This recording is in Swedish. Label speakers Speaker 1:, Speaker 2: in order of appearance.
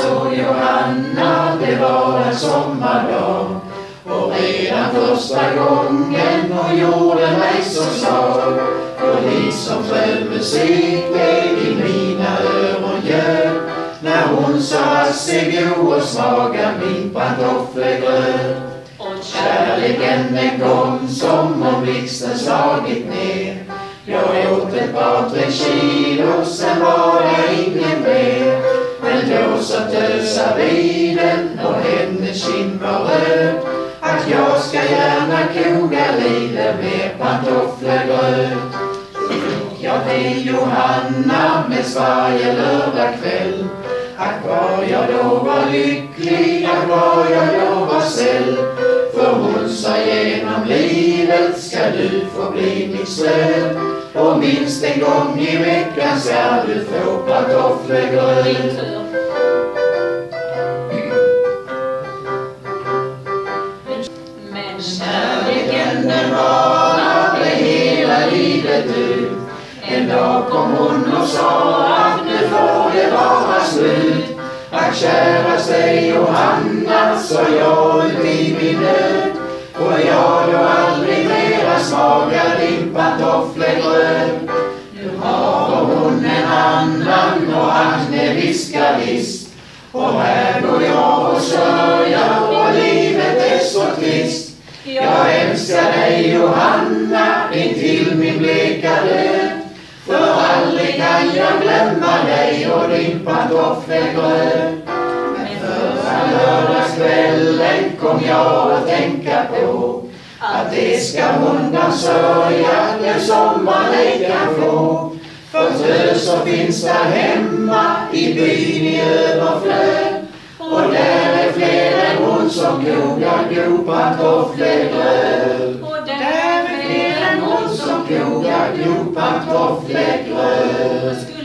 Speaker 1: såg Johanna, det var en sommardag. Och redan första gången hon gjorde mig så svag. Och liksom skön musik blev i mina öron ljöd. När hon sa varsågod och smaga min pantoffelgröt. Och kärleken den kom som om blixten slagit ner. Jag åt ett par 3 kilo, sen var det ingen mer. Men då så tösa vid den och hennes kind var röd. Att jag ska gärna koga lite mer pantoffelgröt. Jag till Johanna med varje lördagkväll. Att var jag då var lycklig, att var jag då var säll. För hon sa genom livet ska du få bli mitt stöd. Och minst en gång i veckan ska du få pantoffelgröt. Men kärleken den varade hela livet ut. En dag kom hon och sa att nu får det vara slut. Att käraste Johanna, sa jag ut i min nöd. Och jag då aldrig mera smakar din pantoffelgröt. Nu har hon en annan och han är viskar visst. Och här går jag och sörjar och livet är så trist. Jag älskar dig Johanna intill min bleka död. För aldrig kan jag glömma dig och din pantoffelgröt. Men förra lördagskvällen kom jag att tänka på att det ska hon då sörja när sommaren kan få. För tös så finns där hemma i byn i överflöd. Och där är fler än hon som kogar god pantoffelgröt. Och där är fler än hon som kogar god pantoffelgröt.